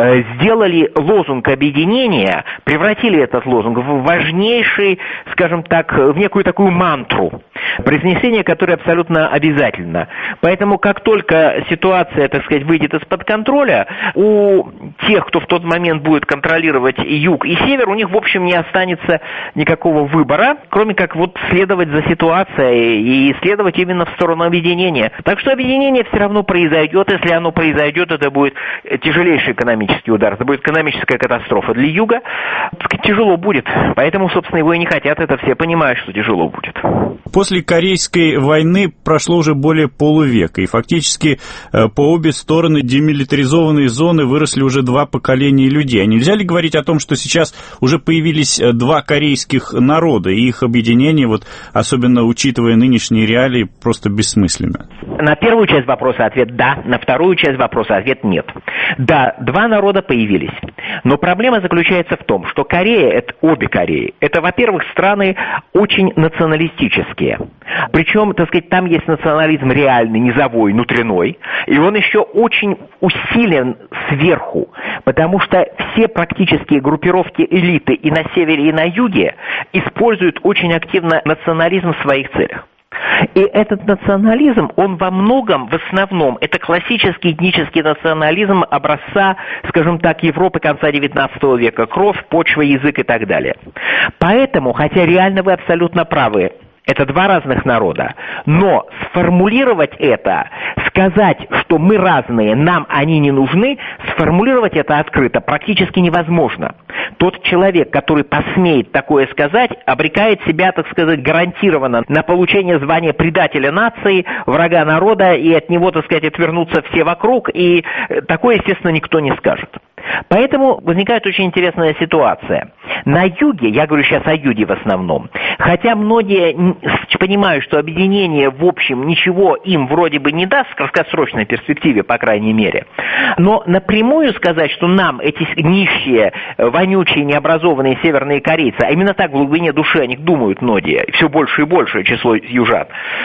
Speaker 20: сделали лозунг объединения, превратили этот лозунг в важнейший, скажем так, в некую такую мантру, произнесение которое абсолютно обязательно. Поэтому, как только ситуация, так сказать, выйдет из-под контроля, у тех, кто в тот момент будет контролировать юг и север, у них, в общем, не останется никакого выбора, кроме как вот следовать за ситуацией и следовать именно в сторону объединения. Так что объединение все равно произойдет. Если оно произойдет, это будет тяжелейший экономический удар, это будет экономическая катастрофа для юга. Тяжело будет. Поэтому, собственно, его и не хотят. Это все понимают, что тяжело будет.
Speaker 19: После Корейской войны прошло уже более полувека, и фактически по обе стороны демилитаризованные зоны выросли уже два поколения людей. А нельзя ли говорить о том, что сейчас уже появились два корейских народа, и их объединение, вот, особенно учитывая нынешние реалии, просто бессмысленно?
Speaker 20: На первую часть вопроса ответ «да», на вторую часть вопроса ответ «нет». Да, два народа появились, но проблема заключается в том, что Корея, это обе Кореи, это, во-первых, страны очень националистические. Причем, так сказать, там есть национализм реальный, низовой, внутренной, и он еще очень усилен сверху, потому что все практические группировки элиты и на севере, и на юге используют очень активно национализм в своих целях. И этот национализм, он во многом, в основном, это классический этнический национализм образца, скажем так, Европы конца девятнадцатого века. Кровь, почва, язык и так далее. Поэтому, хотя реально вы абсолютно правы, это два разных народа, но сформулировать это, сказать, что мы разные, нам они не нужны, сформулировать это открыто практически невозможно. Тот человек, который посмеет такое сказать, обрекает себя, так сказать, гарантированно на получение звания предателя нации, врага народа, и от него, так сказать, отвернутся все вокруг, и такое, естественно, никто не скажет. Поэтому возникает очень интересная ситуация. На юге, я говорю сейчас о юге в основном, хотя многие понимают, что объединение в общем ничего им вроде бы не даст в краткосрочной перспективе, по крайней мере, но напрямую сказать, что нам эти нищие, вонючие, необразованные северные корейцы, а именно так в глубине души о них думают многие, все больше и большее число южан,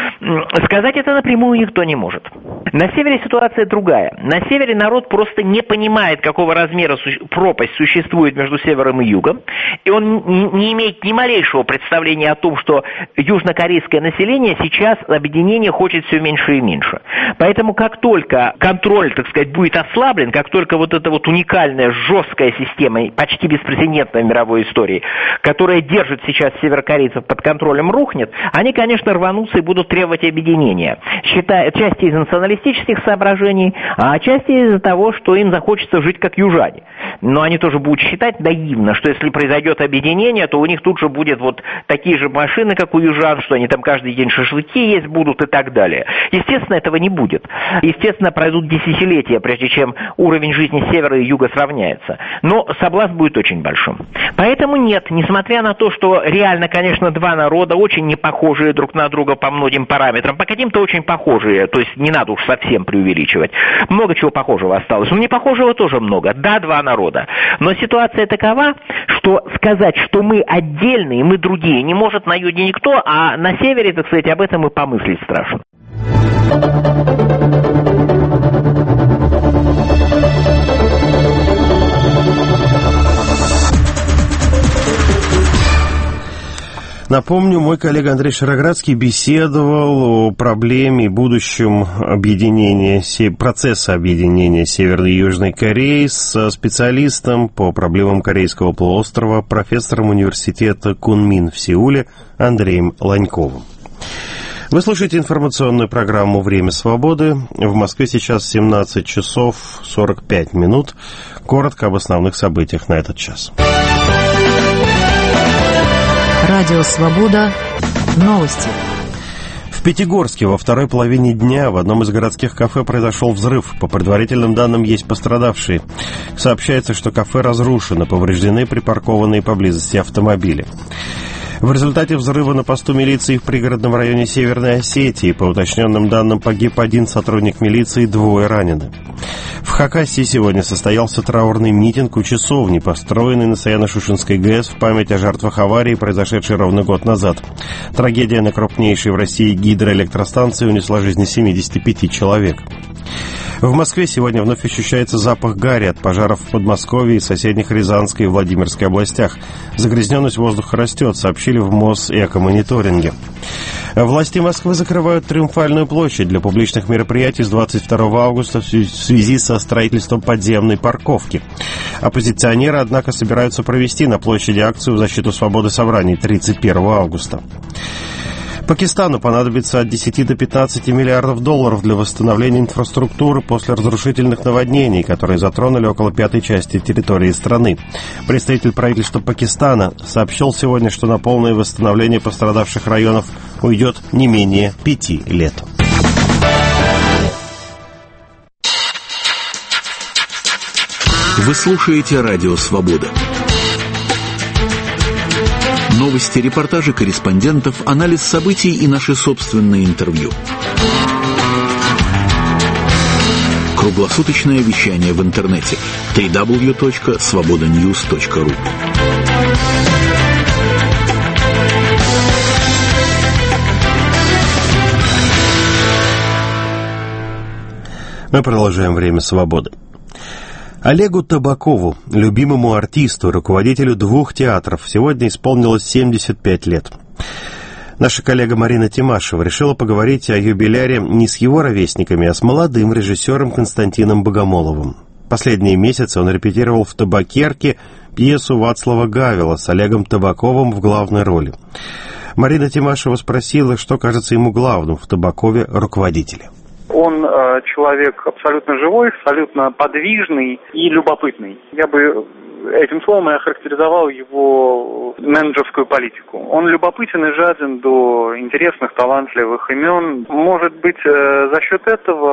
Speaker 20: сказать это напрямую никто не может. На севере ситуация другая. На севере народ просто не понимает, какого размера пропасть существует между севером и югом, и он не имеет ни малейшего представления о том, что южнокорейское население сейчас объединение хочет все меньше и меньше. Поэтому как только контроль, так сказать, будет ослаблен, как только вот эта вот уникальная, жесткая система, почти беспрецедентная в мировой истории, которая держит сейчас северокорейцев под контролем, рухнет, они, конечно, рванутся и будут требовать объединения. Считая, отчасти из националистических соображений, а отчасти из-за того, что им захочется жить как южане. Но они тоже будут считать наивно, что если произойдет объединение, то у них тут же будет вот такие же машины, как у южан, что они там каждый день шашлыки есть будут и так далее. Естественно, этого не будет. Естественно, пройдут десятилетия, прежде чем уровень жизни севера и юга сравняется. Но соблазн будет очень большим. Поэтому нет, несмотря на то, что реально, конечно, два народа очень не похожие друг на друга по многим параметрам, по каким-то очень похожие, то есть не надо уж совсем преувеличивать. Много чего похожего осталось. Но не похожего тоже много. Да, два народа. Но ситуация такова, что сказать, что мы отдельные, мы другие, не может на юге никто, а на севере, так сказать, об этом и помыслить страшно.
Speaker 1: Напомню, мой коллега Андрей Шароградский беседовал о проблеме и будущем объединения, процесса объединения Северной и Южной Кореи с специалистом по проблемам Корейского полуострова, профессором университета Кунмин в Сеуле Андреем Ланьковым. Вы слушаете информационную программу «Время свободы». В Москве сейчас семнадцать часов сорок пять минут. Коротко об основных событиях на этот час.
Speaker 15: Радио «Свобода». Новости.
Speaker 1: В Пятигорске во второй половине дня в одном из городских кафе произошел взрыв. По предварительным данным, есть пострадавшие. Сообщается, что кафе разрушено, повреждены припаркованные поблизости автомобили. В результате взрыва на посту милиции в пригородном районе Северной Осетии, по уточненным данным, погиб один сотрудник милиции, двое ранены. В Хакасии сегодня состоялся траурный митинг у часовни, построенный на Саяно-Шушенской ГЭС в память о жертвах аварии, произошедшей ровно год назад. Трагедия на крупнейшей в России гидроэлектростанции унесла жизни семидесяти пяти человек. В Москве сегодня вновь ощущается запах гари от пожаров в Подмосковье и соседних Рязанской и Владимирской областях. Загрязненность воздуха растет, сообщили в Мосэкомониторинге. Власти Москвы закрывают Триумфальную площадь для публичных мероприятий с двадцать второго августа в связи со строительством подземной парковки. Оппозиционеры, однако, собираются провести на площади акцию в защиту свободы собраний тридцать первого августа. Пакистану понадобится от десяти до пятнадцати миллиардов долларов для восстановления инфраструктуры после разрушительных наводнений, которые затронули около пятой части территории страны. Представитель правительства Пакистана сообщил сегодня, что на полное восстановление пострадавших районов уйдет не менее пяти лет.
Speaker 12: Вы слушаете «Радио Свобода». Новости, репортажи корреспондентов, анализ событий и наши собственные интервью. Круглосуточное вещание в интернете дабл ю дабл ю дабл ю точка свобода ньюс точка ру.
Speaker 1: Мы продолжаем «Время свободы». Олегу Табакову, любимому артисту, руководителю двух театров, сегодня исполнилось семьдесят пять лет. Наша коллега Марина Тимашева решила поговорить о юбиляре не с его ровесниками, а с молодым режиссером Константином Богомоловым. Последние месяцы он репетировал в «Табакерке» пьесу Вацлава Гавела с Олегом Табаковым в главной роли. Марина Тимашева спросила, что кажется ему главным в Табакове руководителе.
Speaker 21: Он э, человек абсолютно живой, абсолютно подвижный и любопытный. Я бы этим словом я охарактеризовал его менеджерскую политику. Он любопытен и жаден до интересных, талантливых имен. Может быть, э, за счет этого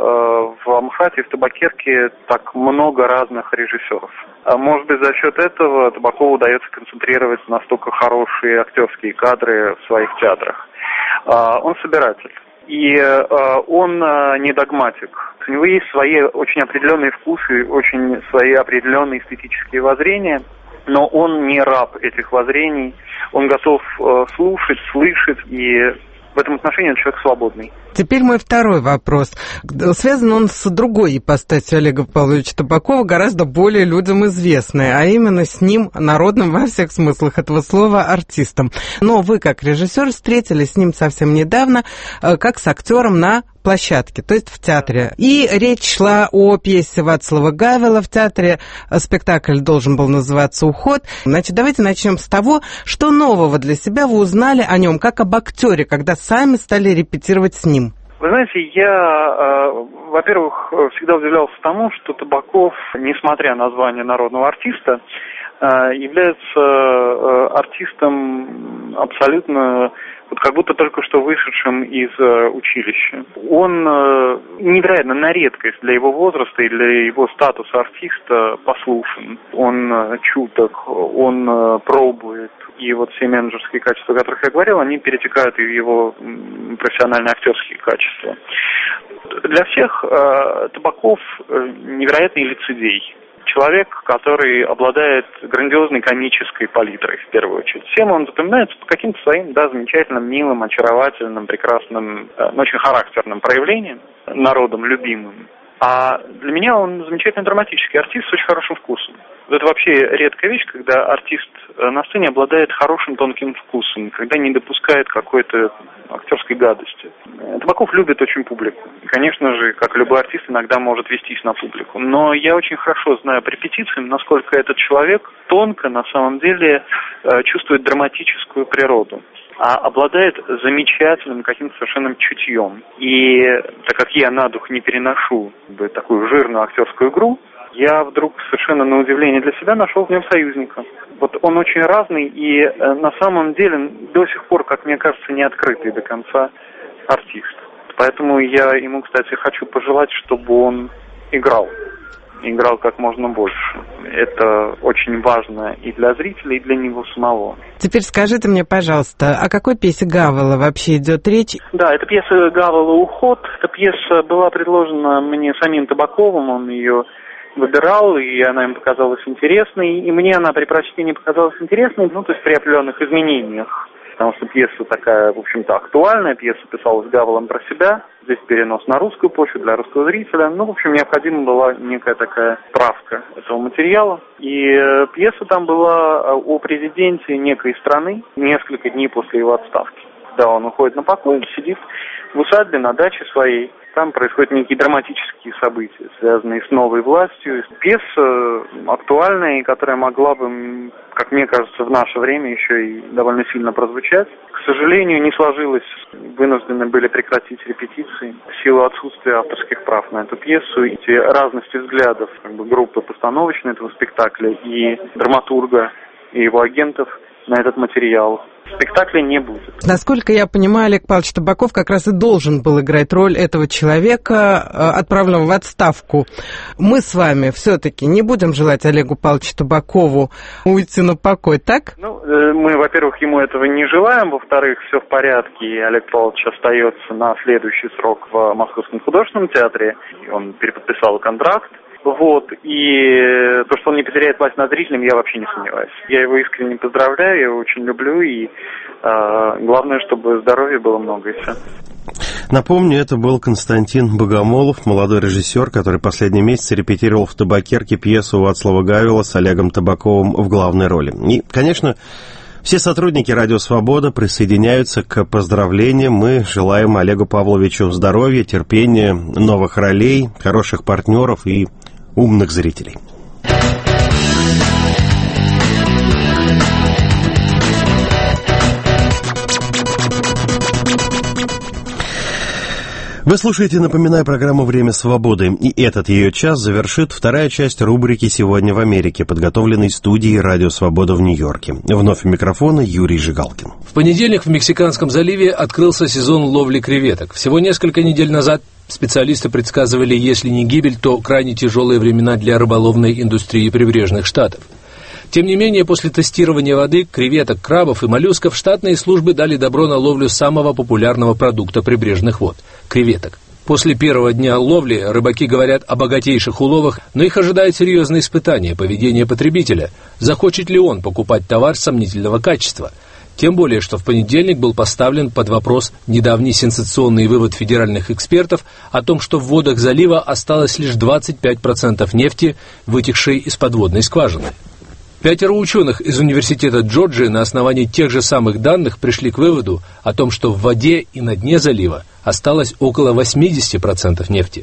Speaker 21: э, в Амхате, в Табакерке так много разных режиссеров. А может быть, за счет этого Табакову удается концентрировать настолько хорошие актерские кадры в своих театрах. Э, он собиратель. И э, он э, не догматик. У него есть свои очень определенные вкусы, очень свои определенные эстетические воззрения, но он не раб этих воззрений. Он готов э, слушать, слышать, и в этом отношении он человек свободный.
Speaker 22: Теперь мой второй вопрос. Связан он с другой ипостасью Олега Павловича Табакова, гораздо более людям известной, а именно с ним, народным во всех смыслах этого слова, артистом. Но вы, как режиссер, встретились с ним совсем недавно, как с актером на площадке, то есть в театре. И речь шла о пьесе Вацлава Гавела в театре. Спектакль должен был называться «Уход». Значит, давайте начнем с того, что нового для себя вы узнали о нем, как об актере, когда сами стали репетировать с ним.
Speaker 21: Вы знаете, я, э, во-первых, всегда удивлялся тому, что Табаков, несмотря на звание народного артиста, э, является э, артистом абсолютно, вот как будто только что вышедшим из э, училища. Он э, невероятно на редкость для его возраста и для его статуса артиста послушен. Он э, чуток, он э, пробует. И вот все менеджерские качества, о которых я говорил, они перетекают и в его профессиональные актерские качества. Для всех э, Табаков э, невероятный лицедей. Человек, который обладает грандиозной комической палитрой, в первую очередь. Всем он запоминается по каким-то своим, да, замечательным, милым, очаровательным, прекрасным, э, но очень характерным проявлениям, народом любимым. А для меня он замечательный драматический артист с очень хорошим вкусом. Это вообще редкая вещь, когда артист на сцене обладает хорошим тонким вкусом, когда не допускает какой-то актерской гадости. Табаков любит очень публику. И, конечно же, как любой артист, иногда может вестись на публику. Но я очень хорошо знаю по репетициям, насколько этот человек тонко, на самом деле, чувствует драматическую природу. а обладает замечательным каким-то совершенно чутьем. И так как я на дух не переношу такую жирную актерскую игру, я вдруг совершенно на удивление для себя нашел в нем союзника. Вот он очень разный и э, на самом деле до сих пор, как мне кажется, не открытый до конца артист. Поэтому я ему, кстати, хочу пожелать, чтобы он играл. Играл как можно больше. Это очень важно и для зрителей, и для него самого.
Speaker 22: Теперь скажите мне, пожалуйста, о какой пьесе Гавела вообще идет речь?
Speaker 21: Да, это пьеса Гавела «Уход». Эта пьеса была предложена мне самим Табаковым, он ее выбирал, и она им показалась интересной, и мне она при прочтении показалась интересной, ну, то есть при определенных изменениях, потому что пьеса такая, в общем-то, актуальная, пьеса писалась Гавелом про себя, здесь перенос на русскую почву для русского зрителя, ну, в общем, необходима была некая такая правка этого материала, и э, пьеса там была о президенте некой страны несколько дней после его отставки. Да, он уходит на покой, сидит в усадьбе на даче своей. Там происходят некие драматические события, связанные с новой властью. Пьеса актуальная, и которая могла бы, как мне кажется, в наше время еще и довольно сильно прозвучать. К сожалению, не сложилось, вынуждены были прекратить репетиции в силу отсутствия авторских прав на эту пьесу. И те разности взглядов как бы, группы постановочной этого спектакля и драматурга, и его агентов на этот материал. Спектакля не будет.
Speaker 22: Насколько я понимаю, Олег Павлович Табаков как раз и должен был играть роль этого человека, отправленного в отставку. Мы с вами все-таки не будем желать Олегу Павловичу Табакову уйти на покой, так?
Speaker 21: Ну, мы, во-первых, ему этого не желаем, во-вторых, все в порядке, и Олег Павлович остается на следующий срок в Московском художественном театре. Он переподписал контракт. Вот, и то, что он не потеряет власть над зрителем, я вообще не сомневаюсь. Я его искренне поздравляю, я его очень люблю, и э, главное, чтобы здоровья было много, и все.
Speaker 1: Напомню, это был Константин Богомолов, молодой режиссер, который последний месяц репетировал в Табакерке пьесу Вацлава Гавела с Олегом Табаковым в главной роли. И, конечно, все сотрудники «Радио Свобода» присоединяются к поздравлениям. Мы желаем Олегу Павловичу здоровья, терпения, новых ролей, хороших партнеров и умных зрителей. Вы слушаете, напоминаю, программу «Время свободы», и этот ее час завершит вторая часть рубрики «Сегодня в Америке», подготовленной студией «Радио Свобода» в Нью-Йорке. Вновь у микрофона Юрий Жигалкин.
Speaker 13: В понедельник в Мексиканском заливе открылся сезон ловли креветок. Всего несколько недель назад специалисты предсказывали, если не гибель, то крайне тяжелые времена для рыболовной индустрии прибрежных штатов. Тем не менее, после тестирования воды, креветок, крабов и моллюсков штатные службы дали добро на ловлю самого популярного продукта прибрежных вод – креветок. После первого дня ловли рыбаки говорят о богатейших уловах, но их ожидает серьезное испытание поведения потребителя. Захочет ли он покупать товар сомнительного качества? Тем более, что в понедельник был поставлен под вопрос недавний сенсационный вывод федеральных экспертов о том, что в водах залива осталось лишь двадцать пять процентов нефти, вытекшей из подводной скважины. Пятеро ученых из университета Джорджии на основании тех же самых данных пришли к выводу о том, что в воде и на дне залива осталось около восемьдесят процентов нефти.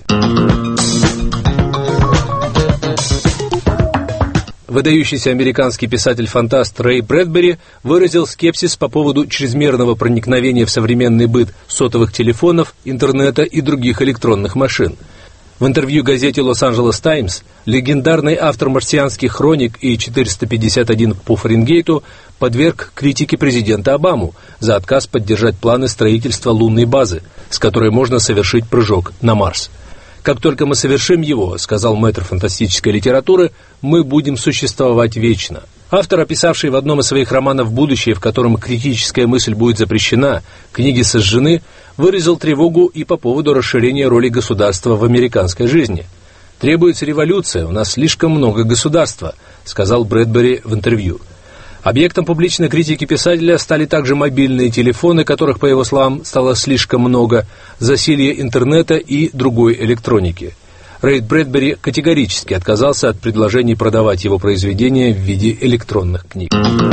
Speaker 13: Выдающийся американский писатель-фантаст Рэй Брэдбери выразил скепсис по поводу чрезмерного проникновения в современный быт сотовых телефонов, интернета и других электронных машин. В интервью газете «Лос-Анджелес Таймс» легендарный автор «Марсианских хроник» и четыреста пятьдесят один по Фаренгейту подверг критике президента Обаму за отказ поддержать планы строительства лунной базы, с которой можно совершить прыжок на Марс. «Как только мы совершим его, — сказал мэтр фантастической литературы, — мы будем существовать вечно». Автор, описавший в одном из своих романов будущее, в котором критическая мысль будет запрещена, книги сожжены, выразил тревогу и по поводу расширения роли государства в американской жизни. «Требуется революция, у нас слишком много государства», — сказал Брэдбери в интервью. Объектом публичной критики писателя стали также мобильные телефоны, которых, по его словам, стало слишком много, засилье интернета и другой электроники. Рэй Брэдбери категорически отказался от предложений продавать его произведения в виде электронных книг.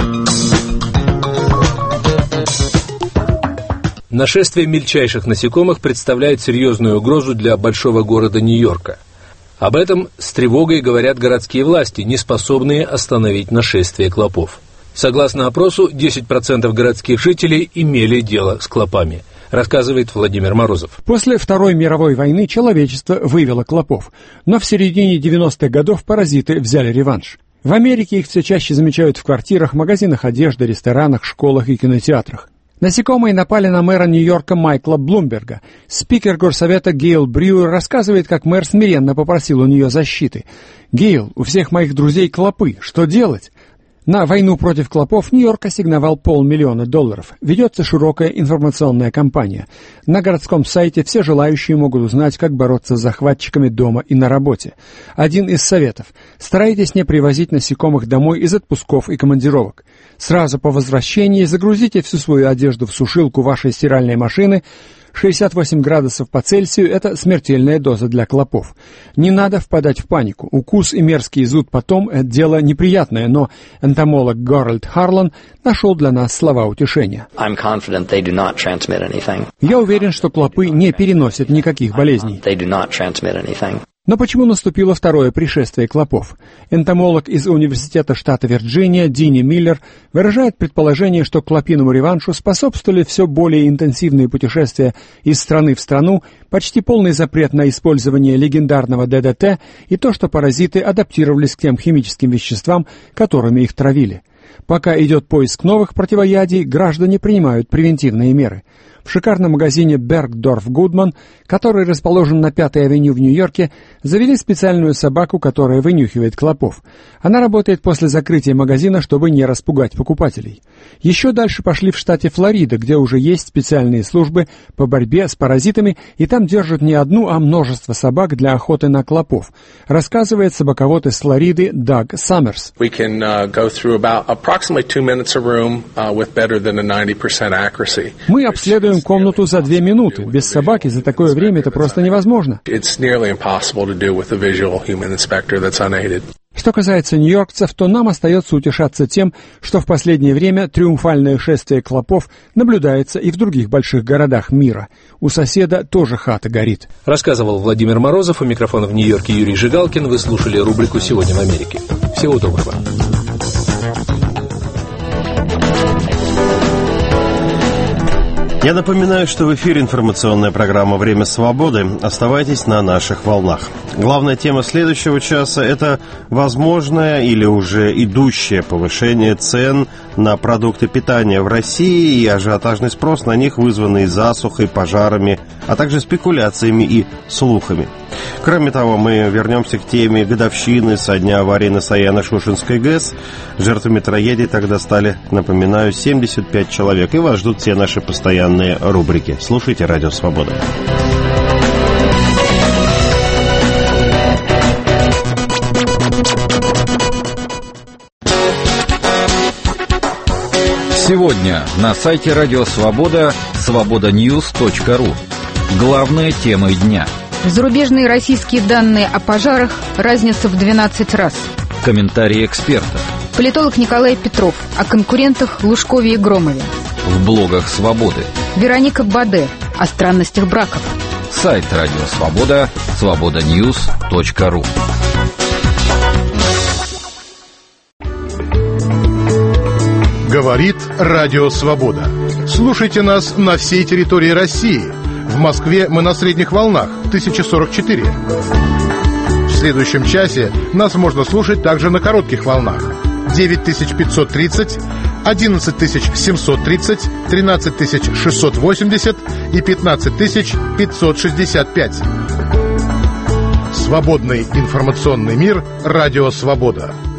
Speaker 13: Нашествие мельчайших насекомых представляет серьезную угрозу для большого города Нью-Йорка. Об этом с тревогой говорят городские власти, не способные остановить нашествие клопов. Согласно опросу, десять процентов городских жителей имели дело с клопами, рассказывает Владимир Морозов.
Speaker 3: После Второй мировой войны человечество вывело клопов, но в середине девяностых годов паразиты взяли реванш. В Америке их все чаще замечают в квартирах, магазинах одежды, ресторанах, школах и кинотеатрах. Насекомые напали на мэра Нью-Йорка Майкла Блумберга. Спикер горсовета Гейл Брюер рассказывает, как мэр смиренно попросил у нее защиты. «Гейл, у всех моих друзей клопы. Что делать?» На войну против клопов Нью-Йорк ассигновал полмиллиона долларов. Ведется широкая информационная кампания. На городском сайте все желающие могут узнать, как бороться с захватчиками дома и на работе. Один из советов. Старайтесь не привозить насекомых домой из отпусков и командировок. Сразу по возвращении загрузите всю свою одежду в сушилку вашей стиральной машины. шестьдесят восемь градусов по Цельсию – это смертельная доза для клопов. Не надо впадать в панику. Укус и мерзкий зуд потом – это дело неприятное, но энтомолог Гарольд Харлан нашел для нас слова утешения. Я уверен, что клопы не переносят никаких болезней. Но почему наступило второе пришествие клопов? Энтомолог из университета штата Вирджиния Дини Миллер выражает предположение, что клопиному реваншу способствовали все более интенсивные путешествия из страны в страну, почти полный запрет на использование легендарного Д Д Т и то, что паразиты адаптировались к тем химическим веществам, которыми их травили. Пока идет поиск новых противоядий, граждане принимают превентивные меры. В шикарном магазине Бергдорф Гудман, который расположен на Пятой авеню в Нью-Йорке, завели специальную собаку, которая вынюхивает клопов. Она работает после закрытия магазина, чтобы не распугать покупателей. Еще дальше пошли в штате Флорида, где уже есть специальные службы по борьбе с паразитами, и там держат не одну, а множество собак для охоты на клопов, рассказывает собаковод из Флориды Даг Саммерс.
Speaker 5: We can uh, go through about approximately two minutes a room uh, with better than a ninety percent accuracy.
Speaker 3: Мы обследуем комнату за две минуты. Без собаки за такое время это просто невозможно. Что касается нью-йоркцев, то нам остается утешаться тем, что в последнее время триумфальное шествие клопов наблюдается и в других больших городах мира. У соседа тоже хата горит.
Speaker 13: Рассказывал Владимир Морозов, у микрофона в Нью-Йорке Юрий Жигалкин. Вы слушали рубрику «Сегодня в Америке». Всего доброго.
Speaker 1: Я напоминаю, что в эфире информационная программа «Время свободы». Оставайтесь на наших волнах. Главная тема следующего часа – это возможное или уже идущее повышение цен на продукты питания в России и ажиотажный спрос на них, вызванный засухой, пожарами, а также спекуляциями и слухами. Кроме того, мы вернемся к теме годовщины со дня аварии на Саяно-Шушенской ГЭС. Жертвами трагедии тогда стали, напоминаю, семьдесят пять человек. И вас ждут все наши постоянные рубрики. Слушайте «Радио Свобода».
Speaker 16: Сегодня на сайте Радио Свобода свобода ньюс точка ру. Главные темы дня.
Speaker 15: Зарубежные российские данные о пожарах разнятся в двенадцать раз.
Speaker 16: Комментарии экспертов.
Speaker 15: Политолог Николай Петров о конкурентах Лужкове и Громове.
Speaker 16: В блогах «Свободы».
Speaker 15: Вероника Баде о странностях браков.
Speaker 16: Сайт Радио Свобода свобода ньюс точка ру.
Speaker 23: Говорит Радио Свобода. Слушайте нас на всей территории России. В Москве мы на средних волнах тысяча сорок четыре. В следующем часе нас можно слушать также на коротких волнах девять тысяч пятьсот тридцать, одиннадцать тысяч семьсот тридцать, тринадцать тысяч шестьсот восемьдесят и пятнадцать тысяч пятьсот шестьдесят пять. Свободный информационный мир. Радио Свобода.